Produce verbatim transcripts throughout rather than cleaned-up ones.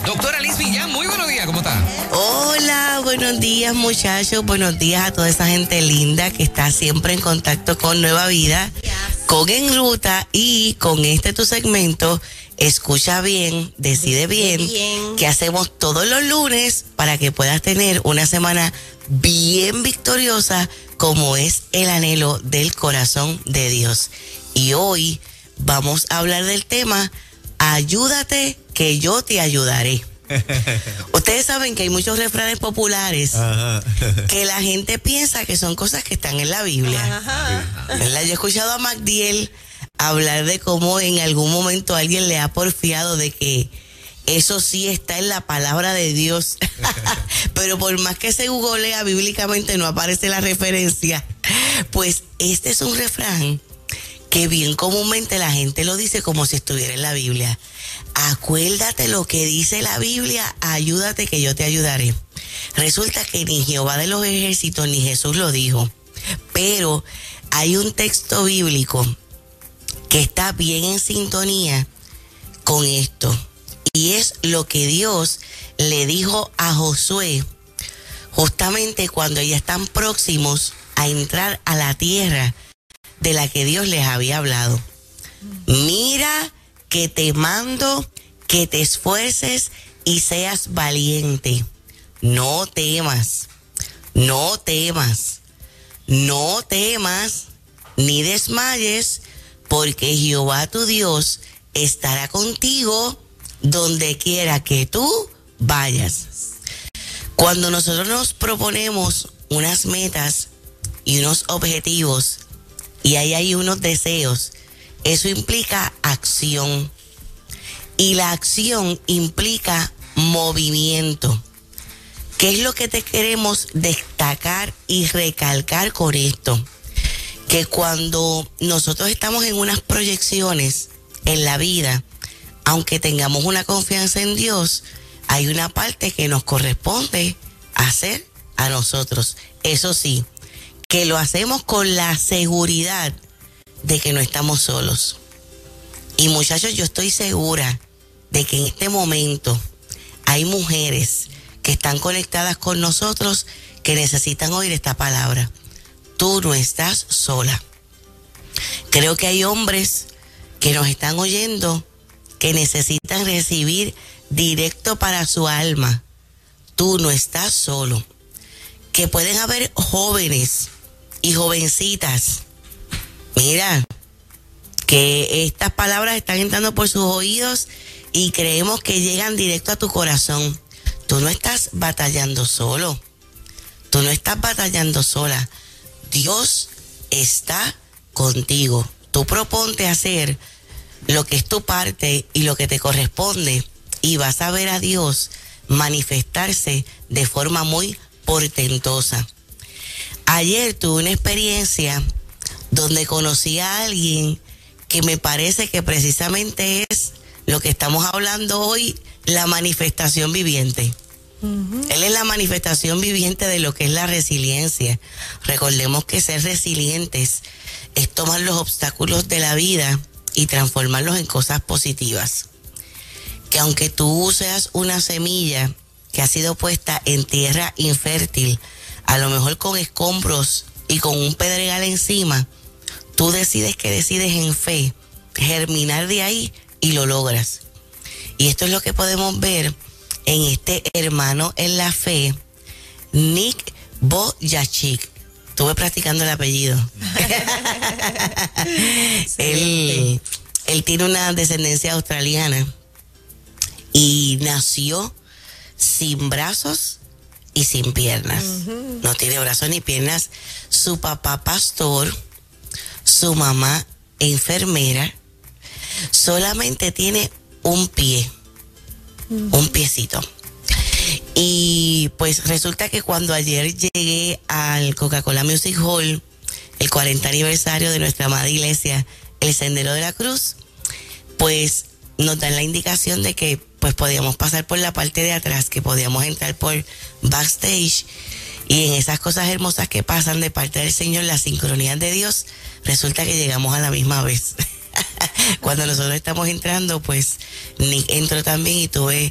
Doctora Liz Millán, muy buenos días, ¿cómo está? Hola, buenos días muchachos, buenos días a toda esa gente linda que está siempre en contacto con Nueva Vida, con En Ruta y con este tu segmento, Escucha Bien, Decide Bien, bien, que hacemos todos los lunes para que puedas tener una semana bien victoriosa como es el anhelo del corazón de Dios. Y hoy vamos a hablar del tema, ayúdate que yo te ayudaré. Ustedes saben que hay muchos refranes populares Ajá. que la gente piensa que son cosas que están en la Biblia. Ajá. ¿Verdad? Yo he escuchado a Magdiel hablar de cómo en algún momento alguien le ha porfiado de que eso sí está en la palabra de Dios. Pero por más que se googlea bíblicamente no aparece la referencia. Pues este es un refrán que bien comúnmente la gente lo dice como si estuviera en la Biblia. Acuérdate lo que dice la Biblia, ayúdate que yo te ayudaré. Resulta que ni Jehová de los ejércitos ni Jesús lo dijo, pero hay un texto bíblico que está bien en sintonía con esto, y es lo que Dios le dijo a Josué justamente cuando ya están próximos a entrar a la tierra de la que Dios les había hablado. Mira que te mando que te esfuerces y seas valiente. No temas, no temas, no temas, ni desmayes, porque Jehová tu Dios estará contigo donde quiera que tú vayas. Cuando nosotros nos proponemos unas metas y unos objetivos, y ahí hay unos deseos, eso implica acción. Y la acción implica movimiento. ¿Qué es lo que te queremos destacar y recalcar con esto? Que cuando nosotros estamos en unas proyecciones en la vida, aunque tengamos una confianza en Dios, hay una parte que nos corresponde hacer a nosotros. Eso sí, que lo hacemos con la seguridad de que no estamos solos. Y muchachos, yo estoy segura de que en este momento hay mujeres que están conectadas con nosotros que necesitan oír esta palabra. Tú no estás sola. Creo que hay hombres que nos están oyendo que necesitan recibir directo para su alma. Tú no estás solo. Que pueden haber jóvenes y jovencitas, mira, que estas palabras están entrando por sus oídos y creemos que llegan directo a tu corazón. Tú no estás batallando solo. Tú no estás batallando sola. Dios está contigo. Tú proponte hacer lo que es tu parte y lo que te corresponde y vas a ver a Dios manifestarse de forma muy portentosa. Ayer tuve una experiencia donde conocí a alguien que me parece que precisamente es lo que estamos hablando hoy, la manifestación viviente. Uh-huh. Él es la manifestación viviente de lo que es la resiliencia. Recordemos que ser resilientes es tomar los obstáculos de la vida y transformarlos en cosas positivas. Que aunque tú seas una semilla que ha sido puesta en tierra infértil, a lo mejor con escombros y con un pedregal encima, tú decides que decides en fe germinar de ahí y lo logras. Y esto es lo que podemos ver en este hermano en la fe, Nick Vujicic. Estuve practicando el apellido. Sí. él, él tiene una descendencia australiana y nació sin brazos y sin piernas. Uh-huh. No tiene brazos ni piernas. Su papá pastor, su mamá enfermera, solamente tiene un pie, uh-huh. un piecito. Y pues resulta que cuando ayer llegué al Coca-Cola Music Hall, el cuarenta aniversario de nuestra amada iglesia, el Sendero de la Cruz, pues nos dan la indicación de que pues podíamos pasar por la parte de atrás, que podíamos entrar por backstage, y en esas cosas hermosas que pasan de parte del Señor, la sincronía de Dios, resulta que llegamos a la misma vez. Cuando nosotros estamos entrando, pues Nick entró también y tuve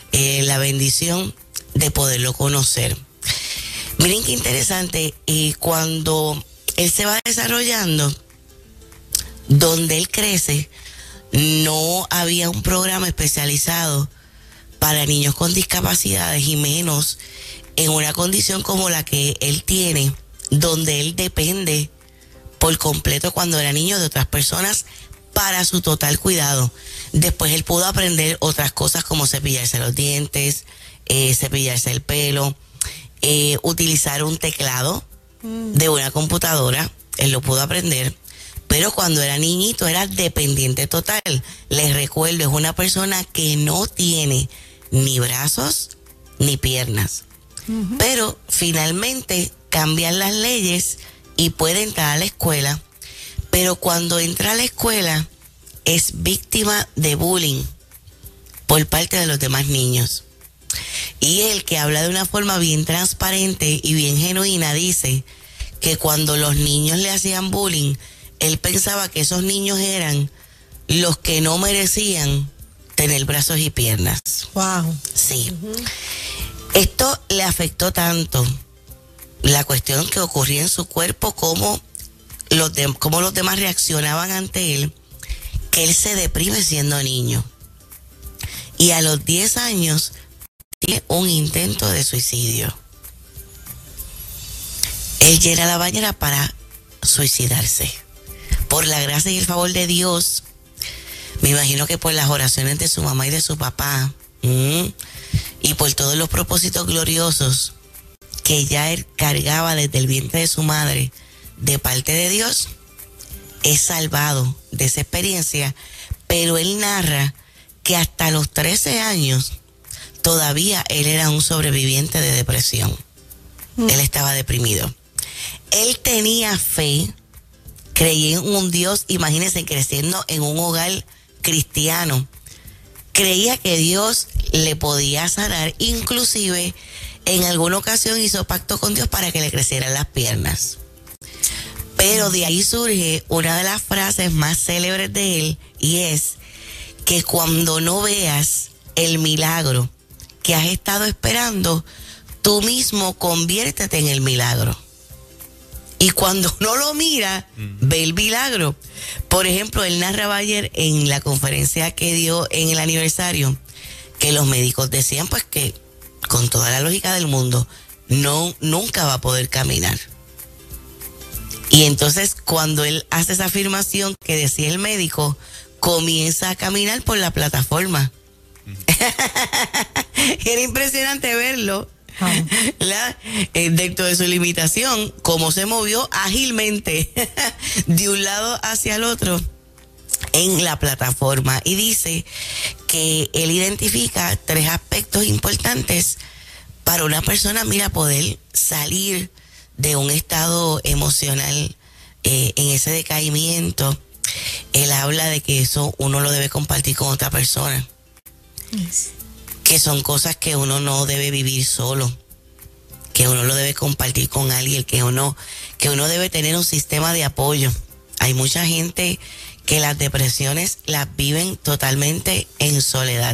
eh, la bendición de poderlo conocer. Miren qué interesante, eh, cuando él se va desarrollando, donde él crece, no había un programa especializado para niños con discapacidades y menos en una condición como la que él tiene, donde él depende por completo cuando era niño de otras personas para su total cuidado. Después él pudo aprender otras cosas como cepillarse los dientes, eh, cepillarse el pelo, eh, utilizar un teclado de una computadora, él lo pudo aprender. Pero cuando era niñito era dependiente total. Les recuerdo, es una persona que no tiene ni brazos ni piernas. Uh-huh. Pero finalmente cambian las leyes y puede entrar a la escuela. Pero cuando entra a la escuela es víctima de bullying por parte de los demás niños. Y él, que habla de una forma bien transparente y bien genuina, dice que cuando los niños le hacían bullying, él pensaba que esos niños eran los que no merecían tener brazos y piernas. Wow. Sí. Uh-huh. Esto le afectó tanto la cuestión que ocurría en su cuerpo, como los, de, como los demás reaccionaban ante él, que él se deprime siendo niño. Y a los diez años tiene un intento de suicidio. Él llena la bañera para suicidarse. Por la gracia y el favor de Dios, me imagino que por las oraciones de su mamá y de su papá, mmm, y por todos los propósitos gloriosos que ya él cargaba desde el vientre de su madre, de parte de Dios, es salvado de esa experiencia. Pero él narra que hasta los trece años todavía él era un sobreviviente de depresión. Mm. Él estaba deprimido. Él tenía fe, creía en un Dios, imagínense, creciendo en un hogar cristiano. Creía que Dios le podía sanar, inclusive en alguna ocasión hizo pacto con Dios para que le crecieran las piernas. Pero de ahí surge una de las frases más célebres de él, y es que cuando no veas el milagro que has estado esperando, tú mismo conviértete en el milagro. Y cuando no lo mira, ve el milagro. Por ejemplo, él narraba ayer en la conferencia que dio en el aniversario que los médicos decían pues que con toda la lógica del mundo no, nunca va a poder caminar. Y entonces cuando él hace esa afirmación que decía el médico, comienza a caminar por la plataforma. Era impresionante verlo. La, eh, dentro de su limitación, cómo se movió ágilmente de un lado hacia el otro en la plataforma. Y dice que él identifica tres aspectos importantes para una persona, mira, poder salir de un estado emocional eh, en ese decaimiento. Él habla de que eso uno lo debe compartir con otra persona. Yes. Que son cosas que uno no debe vivir solo, que uno lo debe compartir con alguien, que uno, que uno debe tener un sistema de apoyo. Hay mucha gente que las depresiones las viven totalmente en soledad,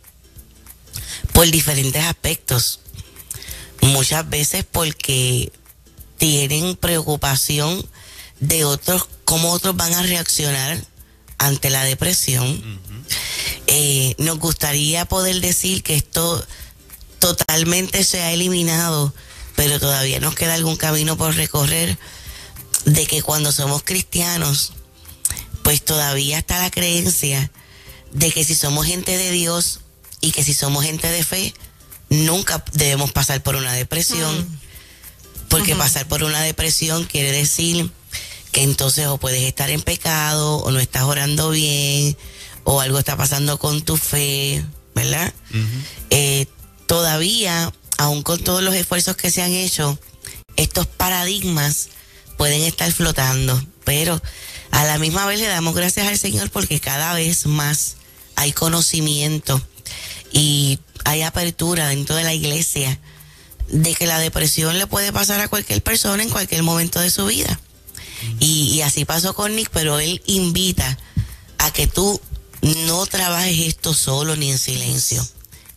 por diferentes aspectos. Muchas veces porque tienen preocupación de otros, cómo otros van a reaccionar ante la depresión. Uh-huh. Eh, nos gustaría poder decir que esto totalmente se ha eliminado, pero todavía nos queda algún camino por recorrer, de que cuando somos cristianos, pues todavía está la creencia de que si somos gente de Dios y que si somos gente de fe, nunca debemos pasar por una depresión, mm. porque uh-huh. pasar por una depresión quiere decir que entonces o puedes estar en pecado, o no estás orando bien, o algo está pasando con tu fe, ¿verdad? Uh-huh. Eh, todavía, aun con todos los esfuerzos que se han hecho, estos paradigmas pueden estar flotando, pero a la misma vez le damos gracias al Señor porque cada vez más hay conocimiento y hay apertura dentro de la iglesia de que la depresión le puede pasar a cualquier persona en cualquier momento de su vida. Uh-huh. Y, y así pasó con Nick, pero él invita a que tú no trabajes esto solo ni en silencio,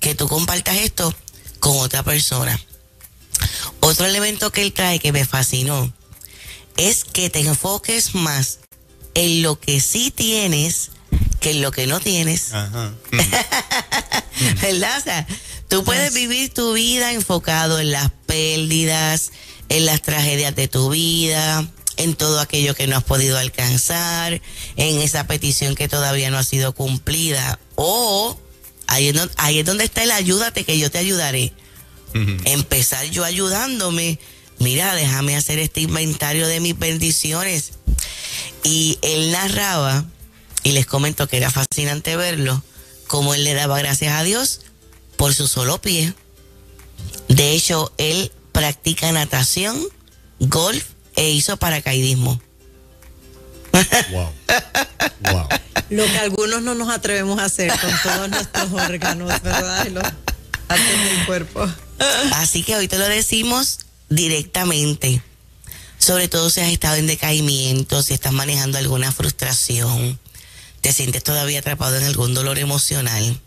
que tú compartas esto con otra persona. Otro elemento que él trae que me fascinó es que te enfoques más en lo que sí tienes que en lo que no tienes. Ajá. ¿Verdad? O sea, tú puedes vivir tu vida enfocado en las pérdidas, en las tragedias de tu vida, en todo aquello que no has podido alcanzar, en esa petición que todavía no ha sido cumplida. O ahí es donde, ahí es donde está el ayúdate que yo te ayudaré. Uh-huh. Empezar yo ayudándome. Mira, déjame hacer este inventario de mis bendiciones. Y él narraba, y les comento que era fascinante verlo, cómo él le daba gracias a Dios por su solo pie. De hecho, él practica natación, golf e hizo paracaidismo. Wow. Wow. Lo que algunos no nos atrevemos a hacer con todos nuestros órganos, ¿verdad? Y los partes del cuerpo. Así que hoy te lo decimos directamente. Sobre todo si has estado en decaimiento, si estás manejando alguna frustración, te sientes todavía atrapado en algún dolor emocional.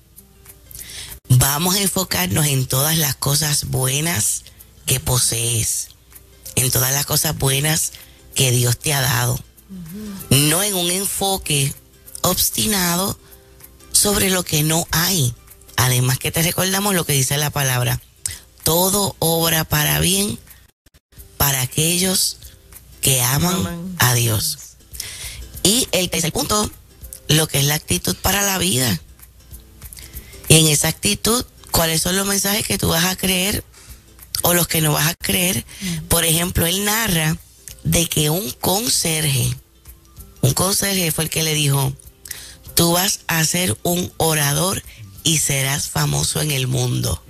Vamos a enfocarnos en todas las cosas buenas que posees, en todas las cosas buenas que Dios te ha dado. Uh-huh. No en un enfoque obstinado sobre lo que no hay. Además que te recordamos lo que dice la palabra: todo obra para bien para aquellos que aman, aman a Dios. Y el tercer punto, lo que es la actitud para la vida. Y en esa actitud, ¿cuáles son los mensajes que tú vas a creer o los que no vas a creer? Mm. Por ejemplo, él narra de que un conserje, un conserje fue el que le dijo: tú vas a ser un orador y serás famoso en el mundo.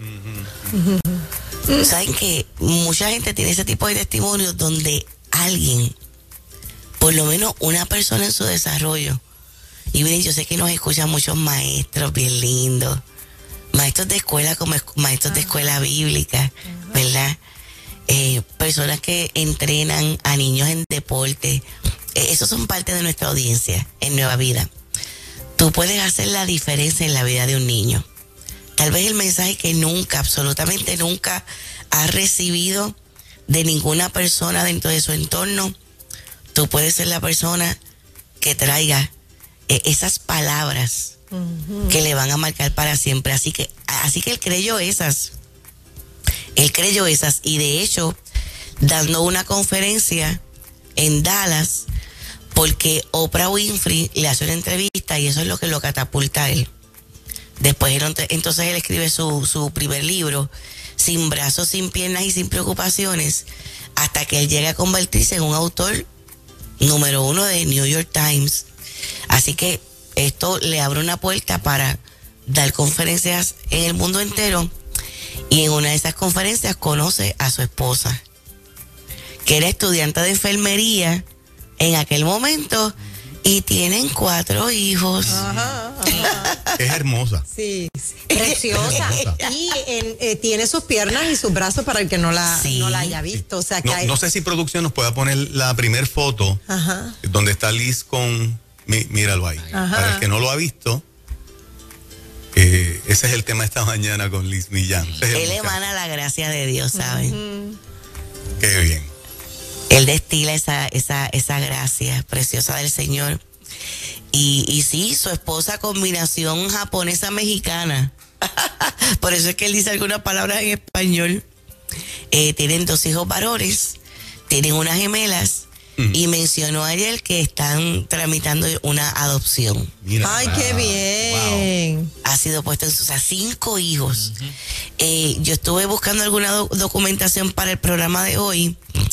Mm-hmm. Saben que mucha gente tiene ese tipo de testimonios donde alguien, por lo menos una persona en su desarrollo, y miren, yo sé que nos escuchan muchos maestros bien lindos, maestros de escuela como maestros de escuela bíblica, ¿verdad? Eh, personas que entrenan a niños en deporte. Eh, esos son parte de nuestra audiencia en Nueva Vida. Tú puedes hacer la diferencia en la vida de un niño. Tal vez el mensaje que nunca, absolutamente nunca has recibido de ninguna persona dentro de su entorno, tú puedes ser la persona que traiga eh, esas palabras uh-huh. que le van a marcar para siempre. Así que, así que él creyó esas. Él creyó esas y de hecho, dando una conferencia en Dallas, porque Oprah Winfrey le hace una entrevista y eso es lo que lo catapulta a él. Después él, entonces él escribe su, su primer libro, Sin brazos, sin piernas y sin preocupaciones, hasta que él llega a convertirse en un autor número uno de New York Times. Así que esto le abre una puerta para dar conferencias en el mundo entero, y en una de esas conferencias conoce a su esposa, que era estudiante de enfermería en aquel momento, y tienen cuatro hijos. Ajá, ajá. Es hermosa. Sí, preciosa. Es hermosa. Y en, eh, tiene sus piernas y sus brazos para el que no la, sí. no la haya visto. O sea, que no, hay... no sé si producción nos pueda poner la primer foto, ajá. donde está Liz con... Mí, míralo ahí. Ajá. Para el que no lo ha visto, eh, ese es el tema esta mañana con Liz Millán. Él emana la gracia de Dios, ¿saben? Uh-huh. Qué bien. Él destila esa, esa, esa gracia preciosa del Señor. Y, y sí, su esposa, combinación japonesa-mexicana. Por eso es que él dice algunas palabras en español. Eh, tienen dos hijos varones, tienen unas gemelas, mm. y mencionó ayer que están tramitando una adopción. Mira, ¡ay, wow, qué bien! Wow. Ha sido puesto en sus, o sea, cinco hijos. Uh-huh. Eh, yo estuve buscando alguna do- documentación para el programa de hoy,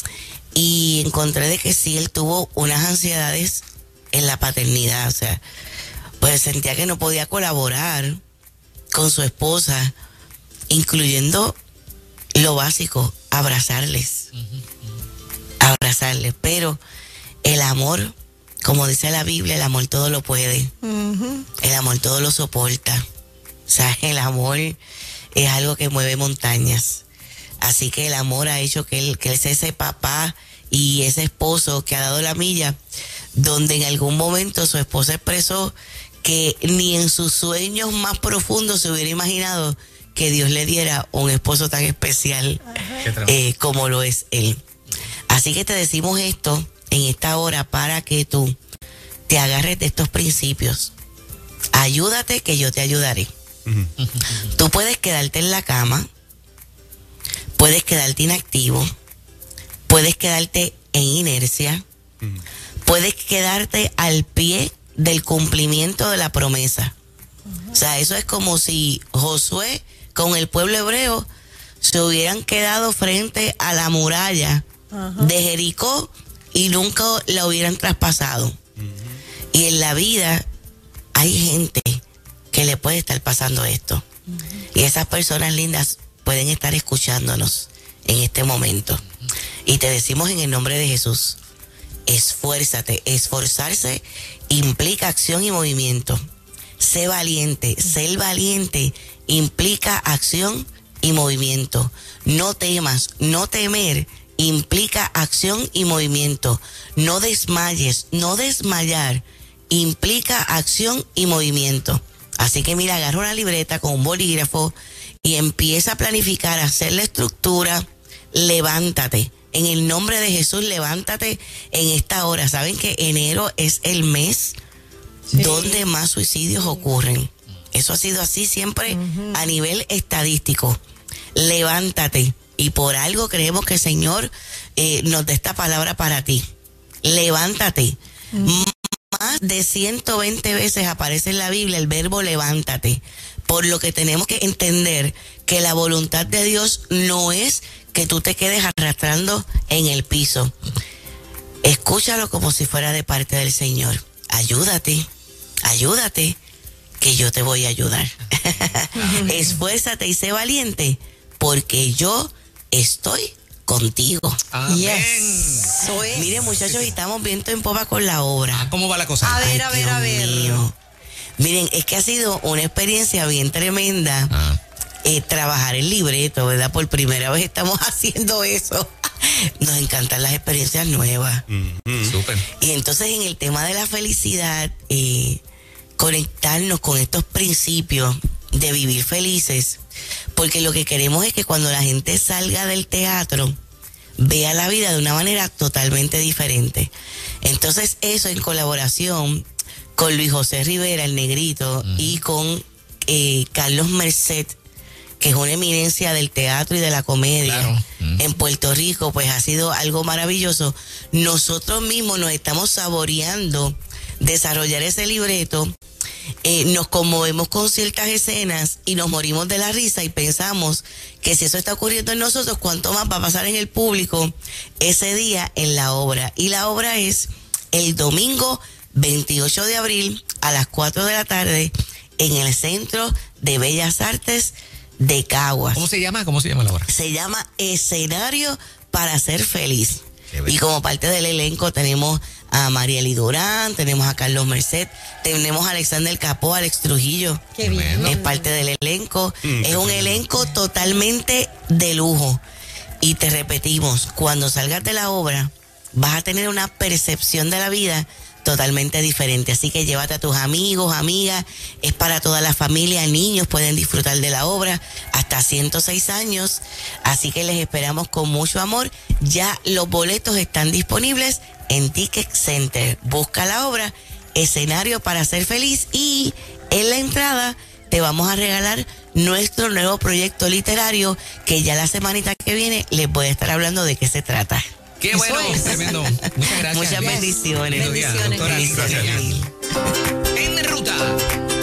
y encontré de que sí, él tuvo unas ansiedades en la paternidad. O sea, pues sentía que no podía colaborar con su esposa, incluyendo lo básico, abrazarles. Uh-huh. Abrazarles. Pero el amor, como dice la Biblia, el amor todo lo puede. Uh-huh. El amor todo lo soporta. O sea, el amor es algo que mueve montañas. Así que el amor ha hecho que él, que él sea ese papá y ese esposo que ha dado la milla, donde en algún momento su esposa expresó que ni en sus sueños más profundos se hubiera imaginado que Dios le diera un esposo tan especial eh, como lo es él. Así que te decimos esto en esta hora para que tú te agarres de estos principios. Ayúdate que yo te ayudaré. Uh-huh. Tú puedes quedarte en la cama, puedes quedarte inactivo, puedes quedarte en inercia, uh-huh. puedes quedarte al pie del cumplimiento de la promesa. Uh-huh. O sea, eso es como si Josué con el pueblo hebreo se hubieran quedado frente a la muralla uh-huh. de Jericó y nunca la hubieran traspasado. Uh-huh. Y en la vida hay gente que le puede estar pasando esto. Uh-huh. Y esas personas lindas pueden estar escuchándonos en este momento. Uh-huh. Y te decimos en el nombre de Jesús, esfuérzate. Esforzarse implica acción y movimiento. Sé valiente. Uh-huh. Ser valiente implica acción y movimiento. No temas. No temer implica acción y movimiento. No desmayes. No desmayar implica acción y movimiento. Así que mira, agarra una libreta con un bolígrafo y empieza a planificar, a hacer la estructura. Levántate. En el nombre de Jesús, levántate en esta hora. ¿Saben que enero es el mes sí. donde más suicidios ocurren? Eso ha sido así siempre uh-huh. a nivel estadístico. Levántate. Y por algo creemos que el Señor eh, nos dé esta palabra para ti. Levántate. Uh-huh. Más de ciento veinte veces aparece en la Biblia el verbo levántate. Por lo que tenemos que entender que la voluntad de Dios no es que tú te quedes arrastrando en el piso. Escúchalo como si fuera de parte del Señor. Ayúdate, ayúdate, que yo te voy a ayudar. Esfuérzate y sé valiente, porque yo estoy contigo. Amén. Yes. So es. Miren, muchachos, estamos viendo en popa con la obra. ¿Cómo va la cosa? A ver, Ay, a ver, Dios a ver. mío. Miren, es que ha sido una experiencia bien tremenda ah. eh, trabajar el libreto, ¿verdad? Por primera vez estamos haciendo eso. Nos encantan las experiencias nuevas. Mm-hmm. Súper. Y entonces en el tema de la felicidad, eh, conectarnos con estos principios de vivir felices, porque lo que queremos es que cuando la gente salga del teatro vea la vida de una manera totalmente diferente. Entonces eso en colaboración con Luis José Rivera, el Negrito, uh-huh. y con eh, Carlos Merced, que es una eminencia del teatro y de la comedia claro. uh-huh. en Puerto Rico, pues ha sido algo maravilloso. Nosotros mismos nos estamos saboreando desarrollar ese libreto. Eh, nos conmovemos con ciertas escenas y nos morimos de la risa y pensamos que si eso está ocurriendo en nosotros, ¿cuánto más va a pasar en el público ese día en la obra? Y la obra es el domingo veintiocho de abril a las cuatro de la tarde en el Centro de Bellas Artes de Caguas. ¿Cómo se llama? ¿Cómo se llama la obra? Se llama Escenario para ser feliz. Y como parte del elenco tenemos a Marieli Durán, tenemos a Carlos Merced, tenemos a Alexander Capó, Alex Trujillo. Qué bien. Es parte del elenco. Mm, es un elenco totalmente de lujo. Y te repetimos, cuando salgas de la obra, vas a tener una percepción de la vida totalmente diferente. Así que llévate a tus amigos, amigas, es para toda la familia, niños pueden disfrutar de la obra hasta ciento seis años, así que les esperamos con mucho amor. Ya los boletos están disponibles en Ticket Center. Busca la obra Escenario para ser feliz y en la entrada te vamos a regalar nuestro nuevo proyecto literario que ya la semanita que viene les voy a estar hablando de qué se trata. Qué Eso bueno, es. tremendo. Muchas gracias. Muchas Yes. bendiciones. Lindo día, Bendiciones. doctora. Bendiciones. En ruta.